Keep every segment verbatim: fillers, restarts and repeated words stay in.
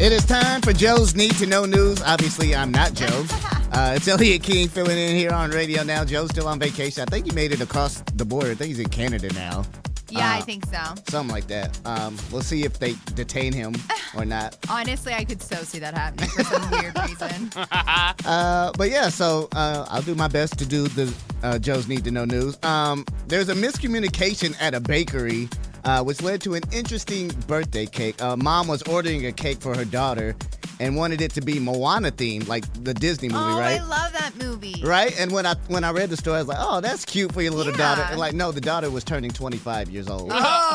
It is time for Joe's Need to Know News. Obviously, I'm not Joe. Uh, it's Elliot King filling in here on radio now. Joe's still on vacation. I think he made it across the border. I think he's in Canada now. Yeah, uh, I think so. Something like that. Um, we'll see if they detain him or not. Honestly, I could so see that happening for some weird reason. Uh, but yeah, so uh, I'll do my best to do the uh, Joe's Need to Know News. Um, there's a miscommunication at a bakery, uh, which led to an interesting birthday cake. Uh, mom was ordering a cake for her daughter and wanted it to be Moana themed, like the Disney movie, oh, right? I love that movie. Right? And when I when I read the story, I was like, oh, that's cute for your little Yeah. daughter. And like, no, the daughter was turning twenty-five years old.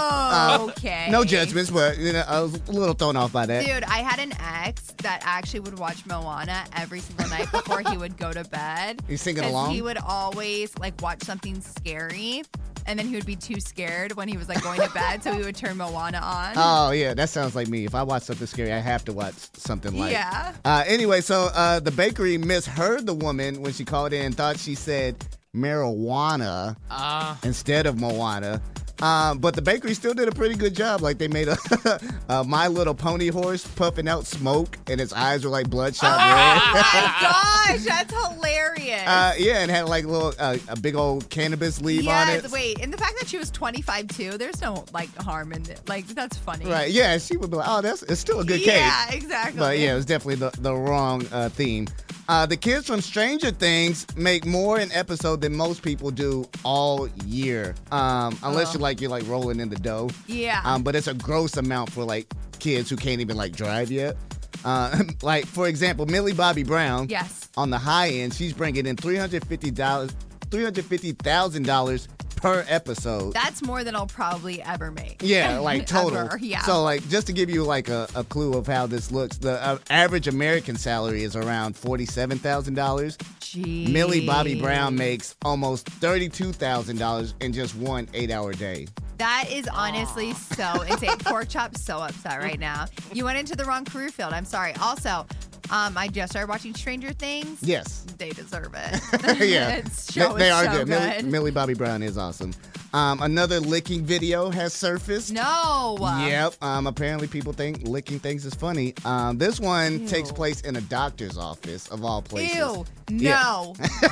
Oh, okay. No judgments, but you know, I was a little thrown off by that. Dude, I had an ex that actually would watch Moana every single night before he would go to bed. You singing 'Cause along? He would always like watch something scary, and then he would be too scared when he was like going to bed, so he would turn Moana on. Oh, yeah, that sounds like me. If I watch something scary, I have to watch something like. Yeah. Uh, anyway, so uh, the bakery misheard the woman when she called in and thought she said marijuana Uh, instead of Moana. Um, but the bakery still did a pretty good job. Like, they made a, a My Little Pony horse puffing out smoke, and its eyes were like bloodshot Oh red. my gosh, that's hilarious. Uh, yeah, and had like a little uh, a big old cannabis leaf on it. Yes, wait, and the fact that she was twenty-five too, there's no like harm in it. Like, that's funny. Right? Yeah, she would be like, "Oh, that's it's still a good cake." Yeah, exactly. But yeah, it was definitely the the wrong uh, theme. Uh, the kids from Stranger Things make more an episode than most people do all year, um, unless Oh. you're like you're like rolling in the dough. Yeah. Um, but it's a gross amount for like kids who can't even like drive yet. Uh, like for example, Millie Bobby Brown. Yes. On the high end, she's bringing in three hundred fifty dollars, three hundred fifty thousand dollars per episode. That's more than I'll probably ever make. Yeah, like total. Ever, yeah. So like just to give you like a, a clue of how this looks, the uh, average American salary is around forty-seven thousand dollars. Jeez. Millie Bobby Brown makes almost thirty-two thousand dollars in just one eight-hour day. That is honestly so insane. Pork Chop's so upset right now. You went into the wrong career field. I'm sorry. Also, um, I just started watching Stranger Things. Yes. They deserve it. Yeah. This show they, they is are so good. good. Millie, Millie Bobby Brown is awesome. Um, another licking video has surfaced. No. Yep. Um, apparently people think licking things is funny. Um, this one Ew. takes place in a doctor's office of all places. Ew. Yeah. No.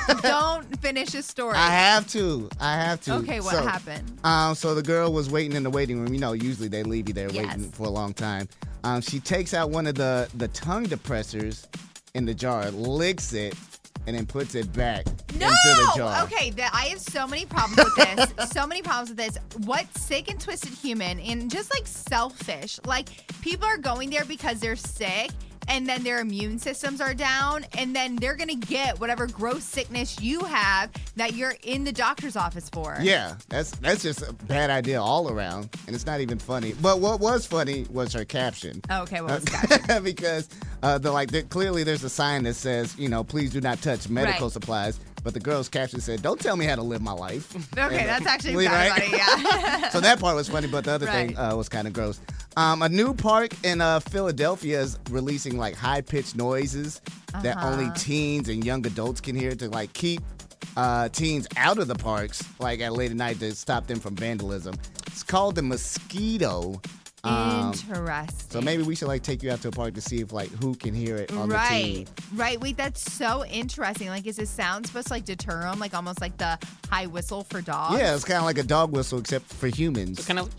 Don't finish the story. I have to. I have to. Okay, what So, happened? Um, so the girl was waiting in the waiting room. You know, usually they leave you there Yes. waiting for a long time. Um, she takes out one of the, the tongue depressors in the jar, licks it, and then puts it back No! into the jar. Okay, th- I have so many problems with this. so many problems with this. What sick and twisted human and just like selfish. Like, people are going there because they're sick and then their immune systems are down and then they're going to get whatever gross sickness you have that you're in the doctor's office for. Yeah, that's that's just a bad idea all around, and it's not even funny. But what was funny was her caption. Okay, well, it's gotcha. Because uh, the like the, clearly there's a sign that says, you know, please do not touch medical Right. supplies. But the girl's caption said, "Don't tell me how to live my life." Okay, And, uh, that's actually right? kind of funny, yeah. So that part was funny, but the other thing Right. uh, was kind of gross. Um, a new park in uh, Philadelphia is releasing like high-pitched noises that Uh-huh. only teens and young adults can hear to like keep uh, teens out of the parks, like at late at night to stop them from vandalism. It's called the Mosquito. Um, Interesting. so maybe we should like take you out to a park to see if like who can hear it on the team. Right, right. Wait, that's so interesting. Like, is this sound supposed to like deter them? Like almost like the high whistle for dogs? Yeah, it's kind of like a dog whistle except for humans. kind of.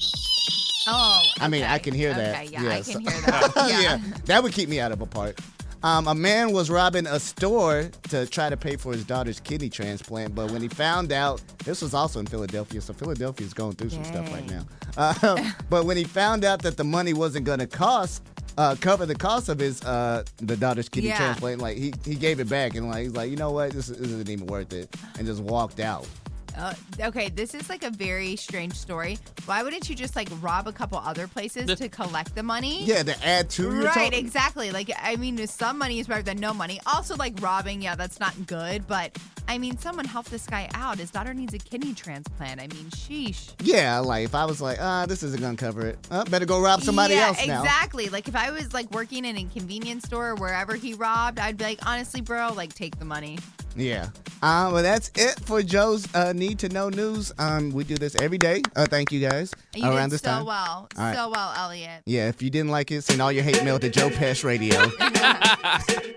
Oh, I mean, okay. I can hear that. Okay, yeah, Yeah, I so- can hear that. yeah. Yeah. that would keep me out of a park. Um, a man was robbing a store to try to pay for his daughter's kidney transplant, but when he found out, this was also in Philadelphia, so Philadelphia is going through some stuff right now. Uh, but when he found out that the money wasn't going to cost, uh, cover the cost of his uh, the daughter's kidney Yeah. transplant, like he he gave it back and like he's like, you know what, this isn't even worth it, and just walked out. Uh, okay, this is like a very strange story. Why wouldn't you just like rob a couple other places to collect the money? Yeah, to add to your Right, total. exactly. Like, I mean, some money is better than no money. Also, like robbing, yeah, that's not good. But I mean, someone help this guy out. His daughter needs a kidney transplant. I mean, sheesh. Yeah, like if I was like, ah, this isn't gonna cover it. Uh, better go rob somebody yeah, else now. exactly. Like if I was like working in a convenience store or wherever he robbed, I'd be like, honestly, bro, like take the money. Yeah. Um, well, that's it for Joe's uh, Need to Know News. Um, we do this every day. Uh, thank you guys. You around did this so time. well. All right. So well, Elliot. Yeah, if you didn't like it, send all your hate mail to Joe Pesh Radio.